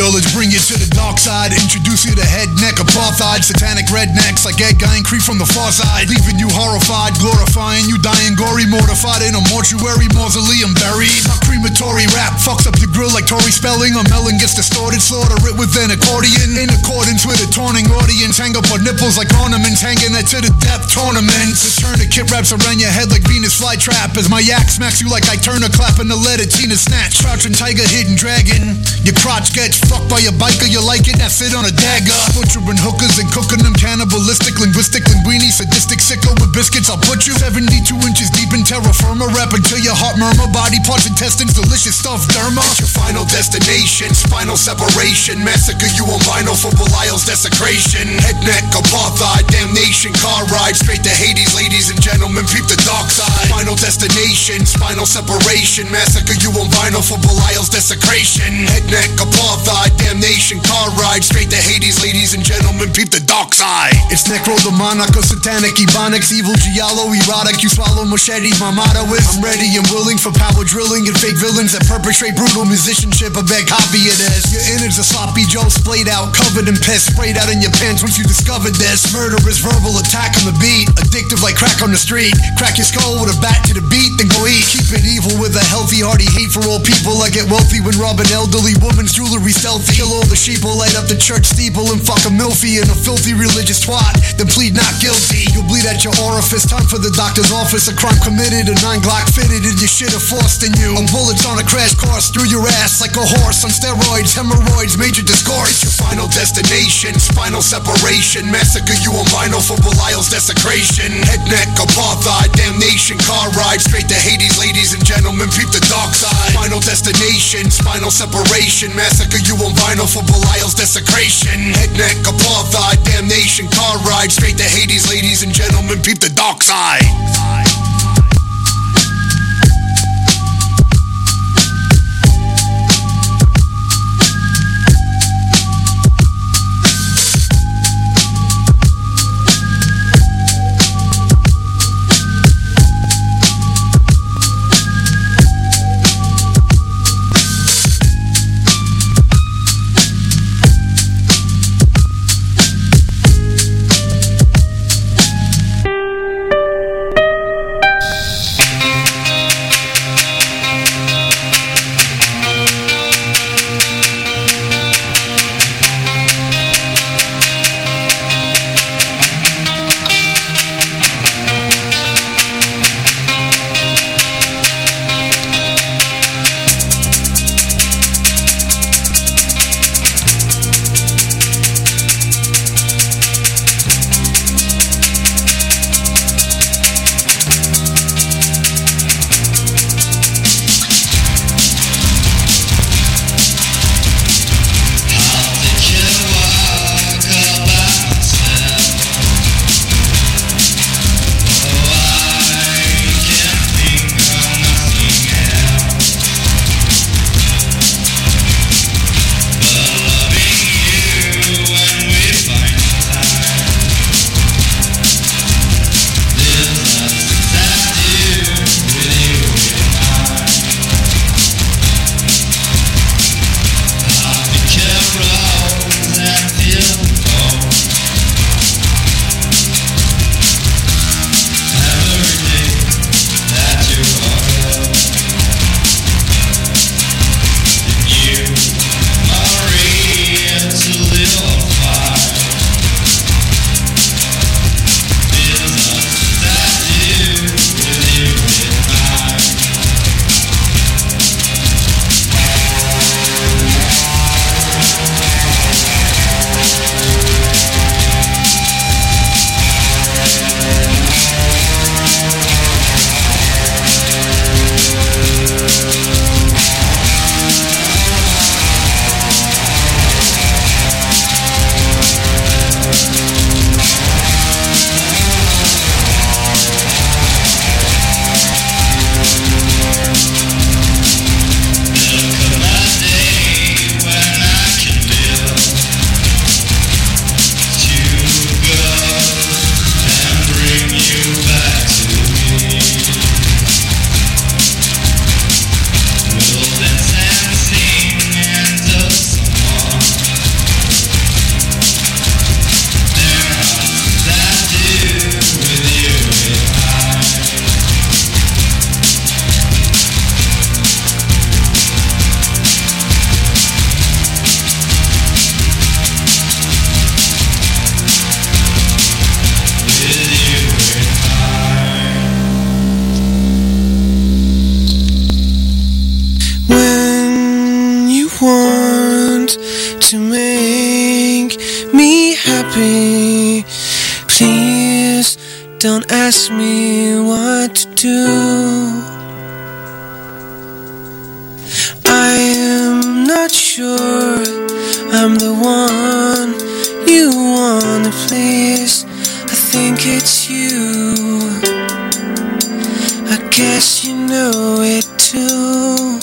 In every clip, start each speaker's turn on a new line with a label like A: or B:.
A: Yo, let's bring you to the dark side. Introduce you to head, neck, apartheid. Satanic rednecks like Ed Gein creep from the far side. Leaving you horrified, glorifying you dying gory. Mortified in a mortuary, mausoleum buried. My crematory rap fucks up your grill like Tory Spelling. A melon gets distorted, slaughter it with an accordion. In accordance with a taunting audience. Hang up on nipples like ornaments. Hanging that to the death tournaments. The tourniquet wraps around your head like Venus flytrap. As my yak smacks you like I turn a clap in the letter Tina Snatch. Crouching tiger, hidden dragon. Your crotch gets fucked by a biker, you like it, that sit on a dagger. Butchering hookers and cooking them cannibalistic, linguistic, linguini, sadistic, sicko with biscuits. I'll put you 72 inches deep in terra firma. Rap until your heart murmur, body parts, intestines, delicious stuff, derma. It's your final destination, spinal separation. Massacre you on vinyl for Belial's desecration. Head, neck, apartheid, damnation. Car ride straight to Hades, ladies and gentlemen, peep the dark side. Final destination, spinal separation. Massacre you on vinyl for Belial's desecration. Head, neck, apartheid, damnation. Car ride straight to Hades, ladies and gentlemen, peep the dark side. It's necrodemonic or satanic ebonics. Evil giallo, erotic, you swallow machetes. My motto is I'm ready and willing for power drilling and fake villains that perpetrate brutal musicianship. A bad copy of this. Your innards are sloppy Joe, splayed out, covered in piss, sprayed out in your pants once you discovered this. Murderous verbal attack on the beat, addictive like crack on the street. Crack your skull with a bat to the beat, then go eat. Keep it evil with a healthy, hearty hate for all people. I get wealthy when rob an elderly woman's jewelry stealthy. Kill all the sheep, will light up the church steeple and fuck a milfy and a filthy religious twat. Then plead not guilty. You'll bleed at your orifice. Time for the doctor's office. A crime committed, a 9 Glock fitted, and your shit are forced in you. A bullet's on a crash course through your ass like a horse on steroids. Hemorrhoids, major discourse. It's your final destination, spinal separation. Massacre you on vinyl for Belial's desecration. Head, neck, apartheid, damnation. Car ride straight to Hades, ladies and gentlemen, peep the dark side. Final destination, spinal separation. Massacre you on vinyl for Belial's desecration. Head, neck, apartheid, damnation. Car ride straight to Hades, ladies and gentlemen, peep the dark side.
B: want to make me happy. Please don't ask me what to do. I am not sure I'm the one you wanna please. I think it's you. I guess you know it too.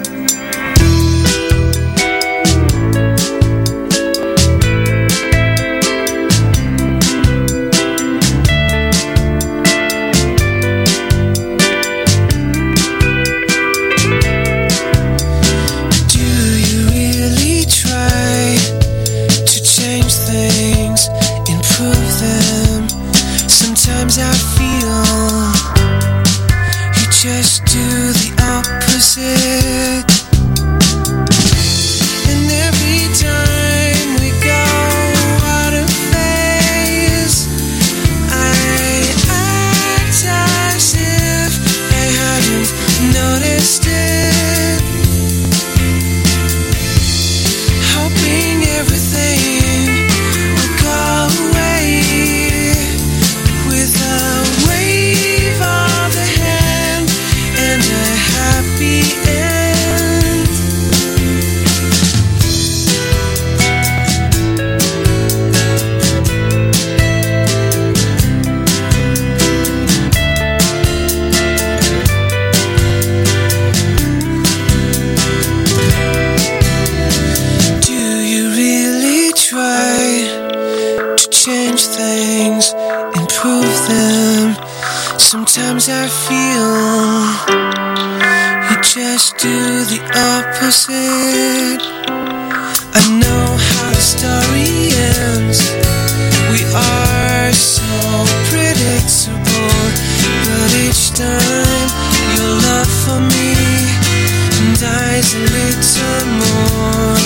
B: Sometimes I feel you just do the opposite. And every time we go out of phase, I act as if I hadn't noticed it, hoping everything will go away with a wave of the hand and a happy end. Do you really try to change things, improve them? Sometimes I feel you just do the opposite. I know how the story ends. We are so predictable, but each time your love for me dies a little more.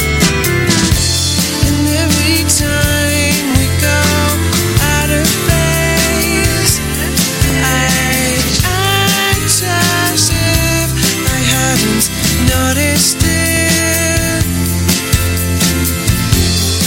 B: And every time we go out of phase, I act as if I hadn't noticed it,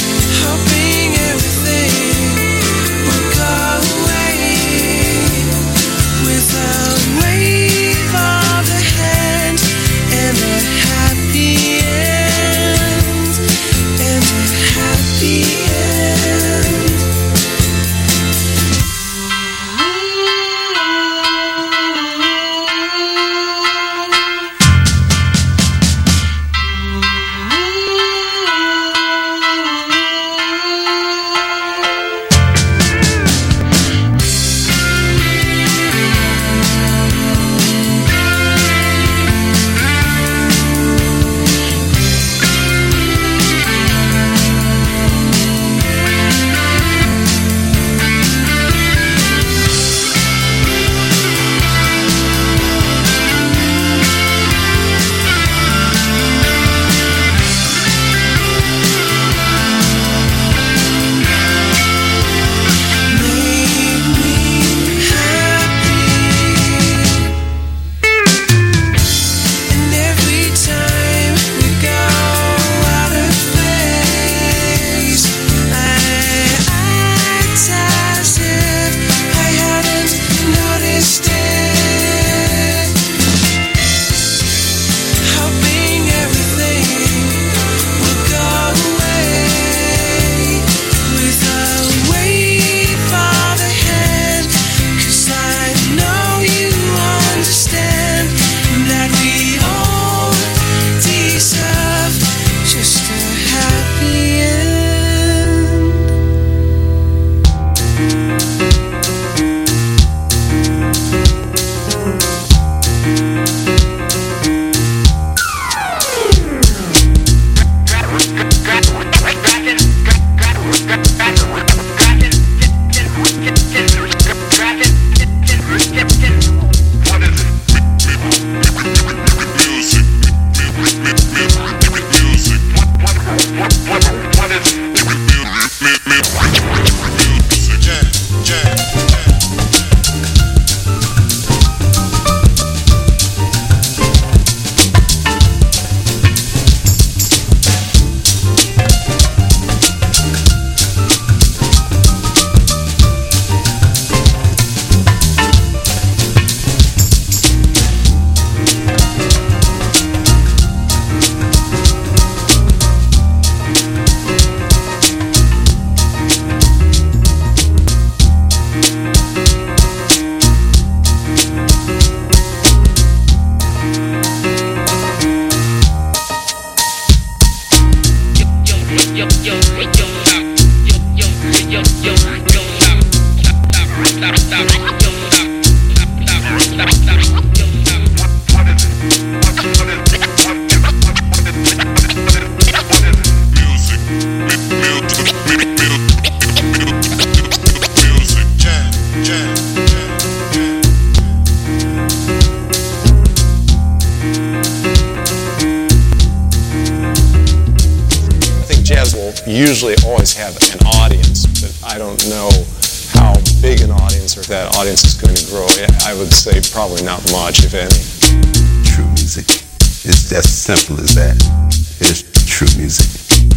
C: Usually always have an audience, but I don't know how big an audience or if that audience is going to grow. I would say probably not much, if any.
D: True music. It's as simple as that. It's true music.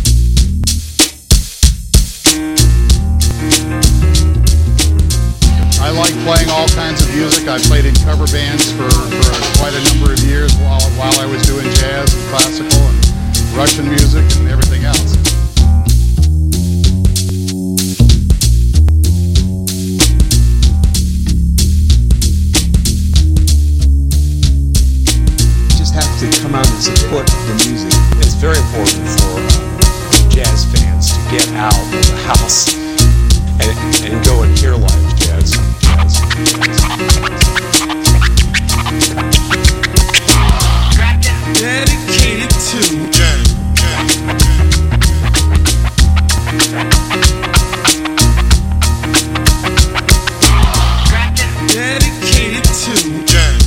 E: I like playing all kinds of music. I played in cover bands for quite a number of years while I was doing jazz and classical and Russian music and everything else.
F: To come out and support the music.
C: It's very important for jazz fans to get out of the house and go and hear live jazz.
B: Dedicated to jazz. Dedicated to jazz.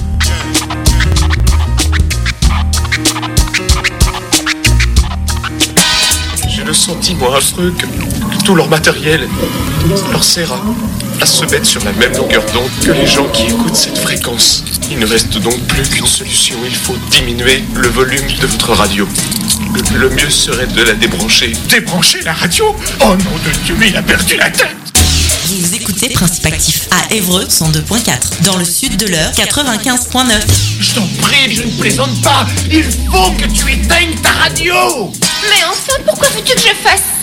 G: J'ai le sentiment affreux que tout leur matériel leur sert à se mettre sur la même longueur d'onde que les gens qui écoutent cette fréquence. Il ne reste donc plus qu'une solution, il faut diminuer le volume de votre radio. Le mieux serait de la débrancher. Débrancher la radio ? Oh nom de Dieu, mais il a perdu la tête !
H: Vous écoutez Principe Actif à Évreux 102.4, dans le sud de l'Eure 95.9.
G: Je t'en prie, je ne plaisante pas. Il faut que tu éteignes ta radio.
I: Mais enfin, pourquoi veux-tu que je fasse ça ?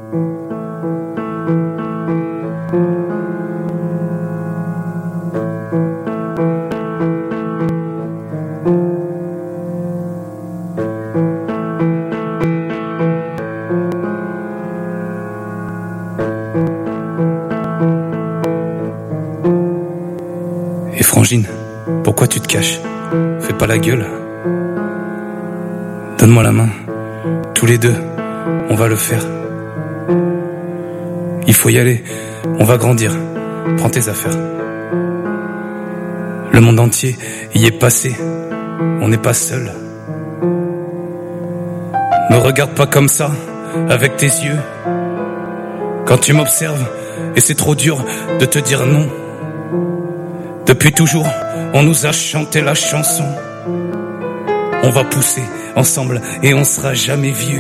J: Et Frangine, pourquoi tu te caches ? Fais pas la gueule. Donne-moi la main. Tous les deux, on va le faire. Il faut y aller. On va grandir. Prends tes affaires. Le monde entier y est passé. On n'est pas seul. Me regarde pas comme ça, avec tes yeux. Quand tu m'observes, et c'est trop dur de te dire non. Depuis toujours, on nous a chanté la chanson. On va pousser ensemble et on sera jamais vieux.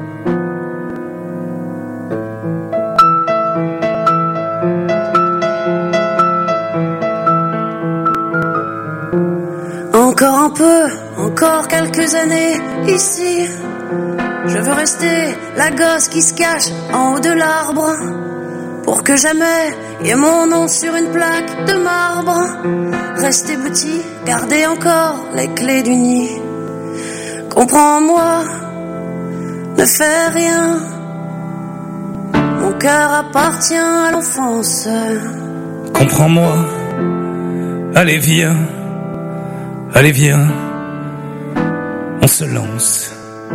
K: Encore un peu, encore quelques années ici. Je veux rester la gosse qui se cache en haut de l'arbre, pour que jamais y ait mon nom sur une plaque de marbre. Rester petit, garder encore les clés du nid. Comprends-moi, ne fais rien. Mon cœur appartient à l'enfance.
J: Comprends-moi, allez viens, allez viens, on se lance.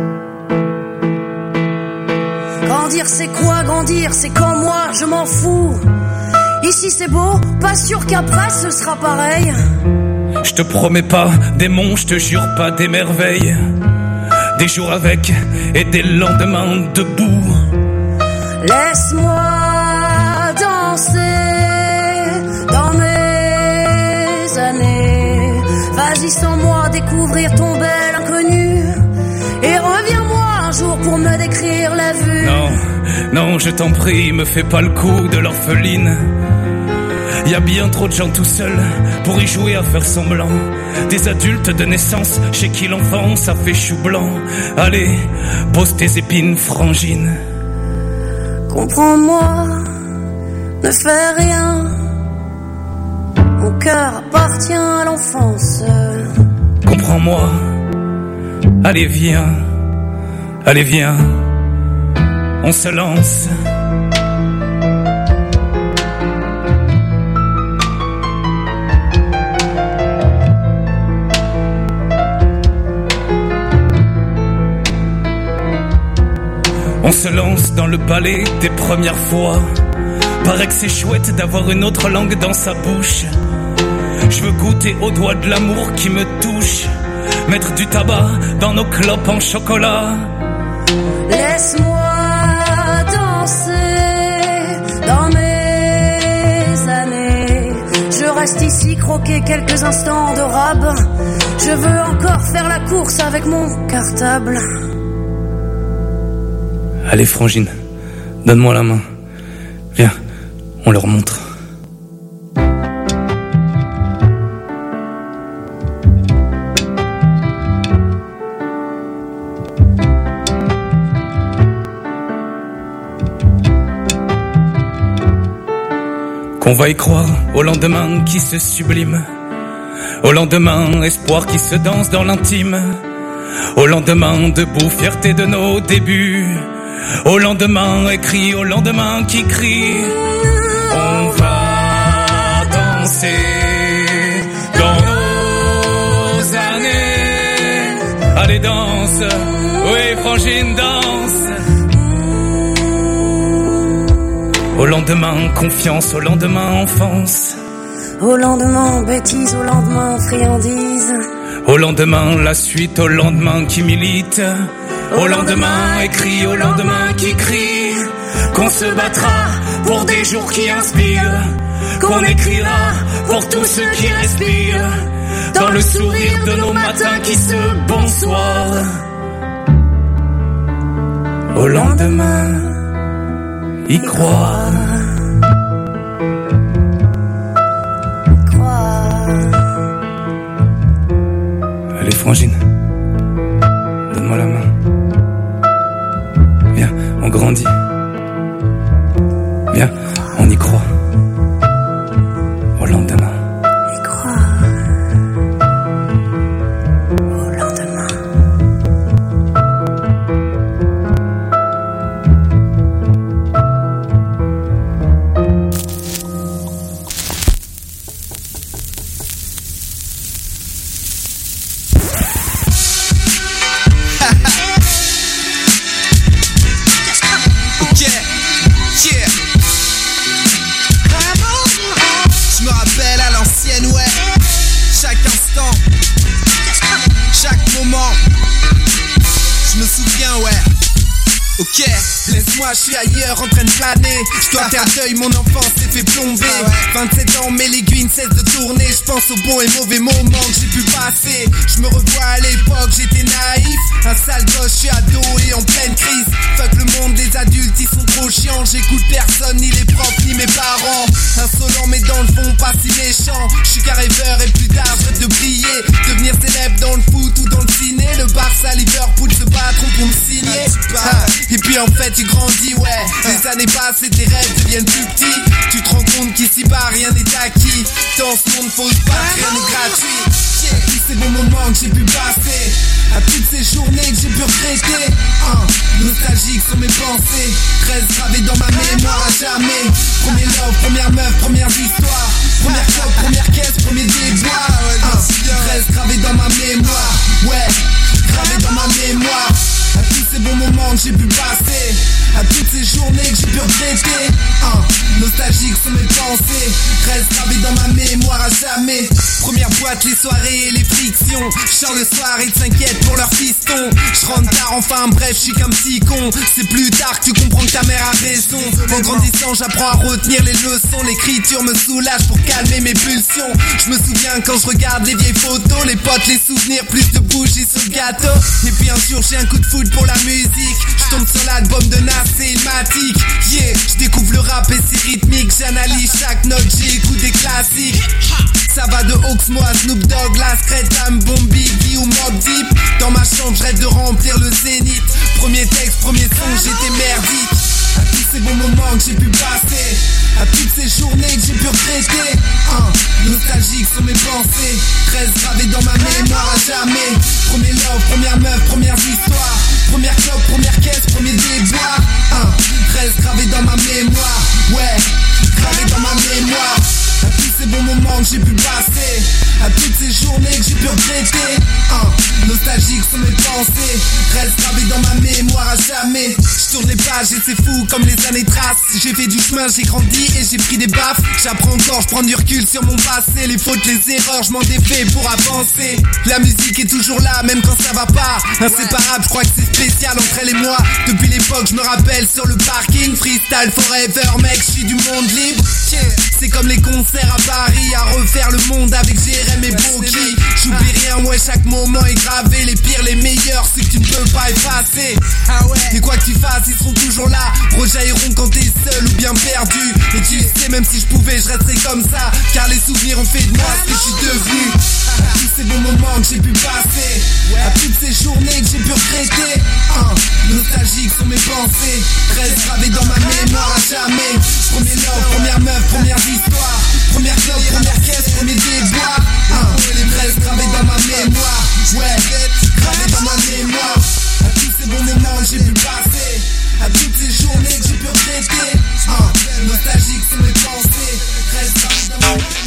K: Grandir c'est quoi, grandir c'est quand moi je m'en fous. Ici c'est beau, pas sûr qu'après ce sera pareil.
J: Je te promets pas des monts, je te jure pas des merveilles. Des jours avec et des lendemains debout.
K: Laisse-moi danser dans mes années. Vas-y sans moi découvrir ton bel inconnu. Et reviens-moi un jour pour me décrire la vue.
J: Non, non, je t'en prie, me fais pas le coup de l'orpheline. Y a bien trop de gens tout seuls pour y jouer à faire semblant. Des adultes de naissance chez qui l'enfant ça fait chou blanc. Allez, pose tes épines, frangine.
K: Comprends-moi, ne fais rien. Mon cœur appartient à l'enfance.
J: Comprends-moi, allez viens, on se lance. On se lance dans le balai des premières fois. Paraît que c'est chouette d'avoir une autre langue dans sa bouche. Je veux goûter aux doigts de l'amour qui me touche. Mettre du tabac dans nos clopes en chocolat.
K: Laisse-moi danser dans mes années. Je reste ici croquer quelques instants de rab. Je veux encore faire la course avec mon cartable.
J: Allez Frangine, donne-moi la main. Viens, on leur montre. Qu'on va y croire au lendemain qui se sublime. Au lendemain, espoir qui se danse dans l'intime. Au lendemain, debout, fierté de nos débuts. Au lendemain, écrit, au lendemain qui crie. On va danser dans nos années. Allez danse, oui Frangine danse. Au lendemain, confiance, au lendemain, enfance.
K: Au lendemain, bêtise, au lendemain, friandise.
J: Au lendemain, la suite, au lendemain qui milite. Au lendemain, écrit, au lendemain qui crie. Qu'on se battra pour des jours qui inspirent. Qu'on écrira pour tous ceux qui respirent. Dans le sourire de nos matins qui se bonsoir. Au lendemain, y croire. Allez Frangine, donne-moi la main. Viens, on grandit. Viens, on y croit. Au lendemain.
K: Y croire. Au lendemain.
L: Ok, laisse-moi, je suis ailleurs en train de planer. Je dois faire deuil, mon enfance s'est fait plomber. 27 ans, mais l'aiguille ne cesse de tourner. Je pense aux bons et mauvais moments que j'ai pu passer. Je me revois à l'époque, j'étais naïf. Un sale gosse, je suis ado et en pleine crise. Fuck le monde des adultes, ils sont trop chiants. J'écoute personne, ni les profs, ni mes parents. Insolent mais dans le fond, pas si méchant. Je suis qu'un rêveur et plus tard je rêve de briller. Devenir célèbre dans le foot ou dans le ciné. Le Barça, Liverpool se battront pour me signer. Et puis en fait tu grandis, ouais. Les années passent et tes rêves deviennent plus petits. Tu te rends compte qu'ici bas rien n'est acquis. Dans ce monde faut se battre, rien n'est gratuit. Tous ces bons moments que j'ai pu passer, à toutes ces journées que j'ai pu regretter. Nostalgique sont mes pensées, reste gravé dans ma mémoire à jamais. Premier love, première meuf, première histoire. Première clope, première caisse, premier déboire. Reste gravé dans ma mémoire, ouais. Gravé dans ma mémoire. À tous ces bons moments que j'ai pu passer, à toutes ces journées que j'ai pu regretter. Nostalgique sont mes pensées, reste gravé dans ma mémoire à jamais. Première boîte, les soirées et les frictions. J'sors le soir, ils s'inquiètent pour leur fiston. J'rentre tard, enfin bref, j'suis qu'un petit con. C'est plus tard que tu comprends que ta mère a raison. En grandissant, j'apprends à retenir les leçons. L'écriture me soulage pour calmer mes pulsions. Je me souviens quand je regarde les vieilles photos, les potes, les souvenirs, plus de bougies sur le gâteau. Et puis un jour, j'ai un coup de foot pour la musique. J'tombe sur l'album de Nas et Ilmatic. Yeah, j'découvre le rap et c'est rythmique. J'analyse chaque note, j'écoute des classiques. Ça va de Oxmo à Snoop Dogg, La Secret, Bomb, Biggie ou Mobb Deep. Dans ma chambre, je rêve de remplir le zénith. Premier texte, premier son, j'étais merdique. À tous ces bons moments que j'ai pu passer, à toutes ces journées que j'ai pu regretter. Nostalgique sont mes pensées, reste gravé dans ma mémoire à jamais. Premier love, première meuf, première histoire. Première clope, première caisse, premier déboire. jamais. Je tourne les pages et c'est fou comme les années tracent. J'ai fait du chemin, j'ai grandi et j'ai pris des baffes. J'apprends encore, je prends du recul sur mon passé. Les fautes, les erreurs, je m'en défais pour avancer. La musique est toujours là, même quand ça va pas. Inséparable, je crois que c'est spécial entre elle et moi. Depuis l'époque, je me rappelle sur le parking. Freestyle forever, mec, je suis du monde libre. C'est comme les concerts à Paris, à refaire le monde avec JRM et Boki. J'oublie rien, ouais, chaque moment est gravé. Les pires, les meilleurs, ceux que tu ne peux pas effacer. Et quoi que tu fasses, ils seront toujours là. Rejailliront quand t'es seul ou bien perdu. Et tu sais, même si je pouvais, je resterais comme ça. Car les souvenirs ont fait de moi ce que je suis devenu. À tous ces bons moments que j'ai pu passer, à toutes ces journées que j'ai pu regretter. Nostalgiques sont mes pensées, restent gravées dans ma mémoire à jamais. Premier love, première meuf, première histoire. Première club, première caisse, premier déboire. Les restent gravés dans ma mémoire. Ouais, gravés dans ma mémoire. À tous ces bons moments que j'ai pu passer, à toutes ces journées que j'ai pu regretter. Nostalgiques sont mes pensées, restent gravées dans ma mémoire.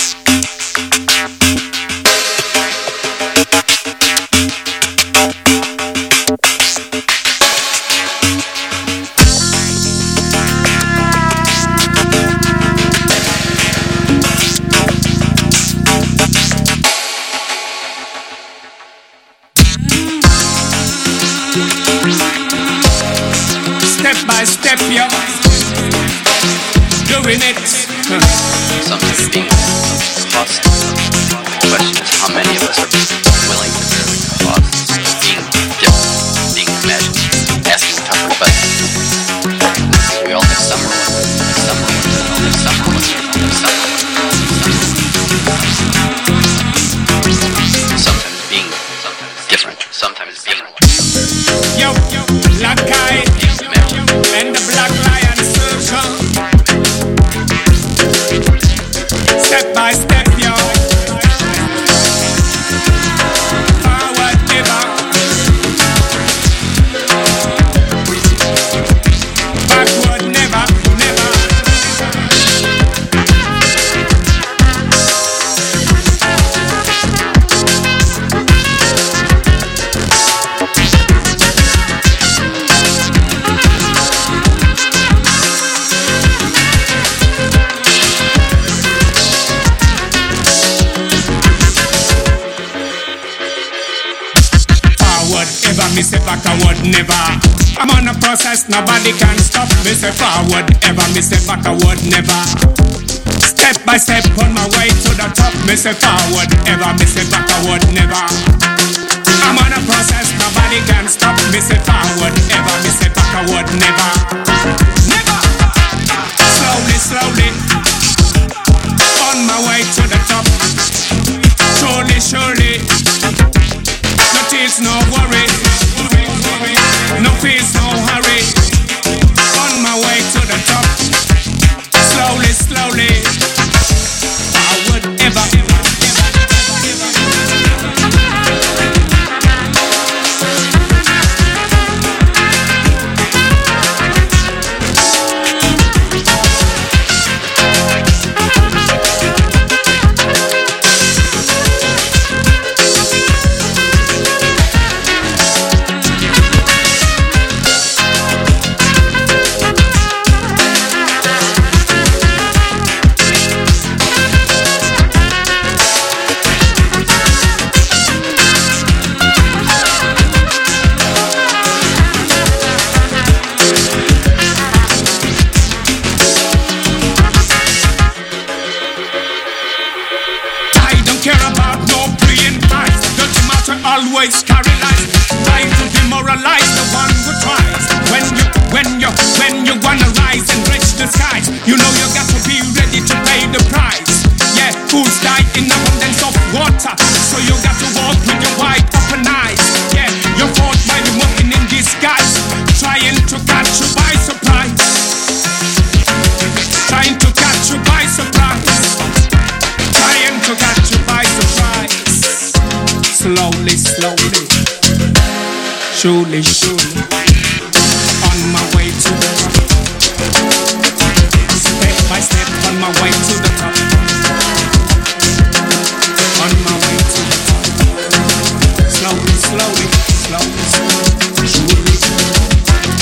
J: Step by step, yo, doing it.
M: Something being cost. The question is how many of us are willing to bear the cost of being different, being imagined, asking tougher questions. We all have summer ones, we all have summer ones, sometimes being different, sometimes being
J: Yo, black guy and the black lion circle. Step by step, yo. Forward ever, backward never, never. Me say backward never. I'm on a process, nobody can stop. Me say forward ever, me say backward never. Step by step on my way to the top. Me say forward ever, me say backward never. I'm on a process, nobody can stop. Me say forward ever, me say backward never. Never. Slowly, slowly, on my way to the top. Surely, surely, no tears, no worry. No fears, no hurry. On my way to the top. Slowly, slowly. Forward ever, ever, always carry lies, try to demoralize the one who tries. When you wanna rise and reach the skies, you know you got to be ready to pay the price. Yeah, fools die in abundance of water, so you got to walk with your wide open eyes. Yeah, you're fought by the monkey in disguise, trying to catch you by surprise. Trying to catch you by surprise. Trying to catch you by surprise. Slowly, slowly, surely, surely, on my way to the top. Step by step, on my way to the top. On my way to the top. Slowly, slowly, slowly, slowly, surely,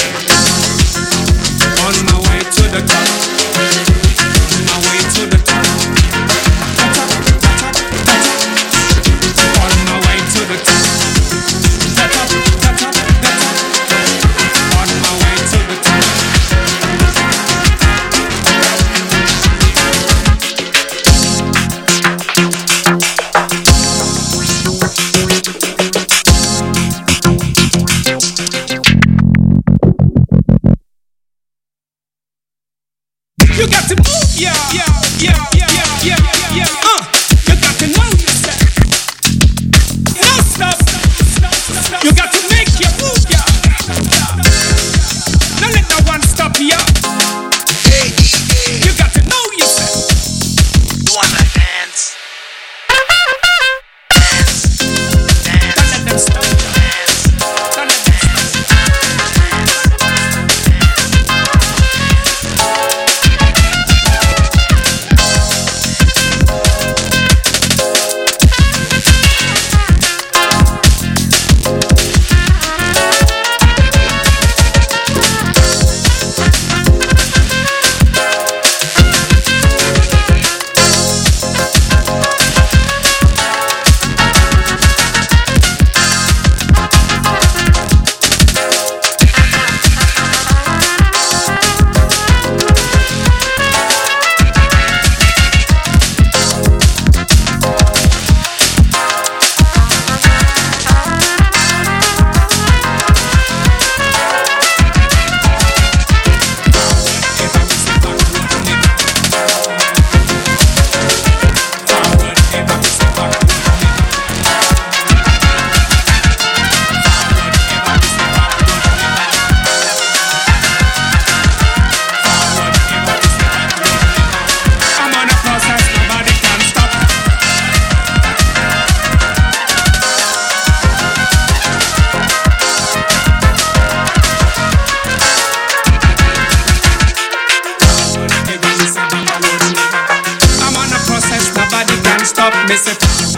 N: me say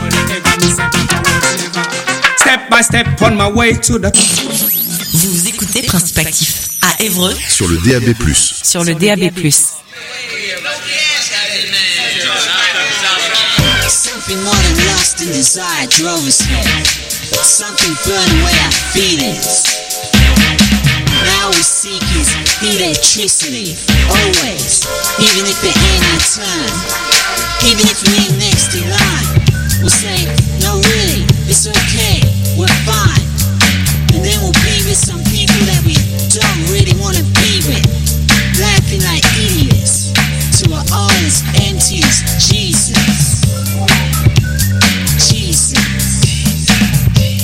N: step by step on my way to the.
H: Vous écoutez Principe Actif à Évreux
O: sur le DAB+.
H: Sur le DAB+.
P: Something more than lust and desire drove us here. Something burned away our feelings. Now we seek is electricity, always. Even if it ain't our turn, even if we ain't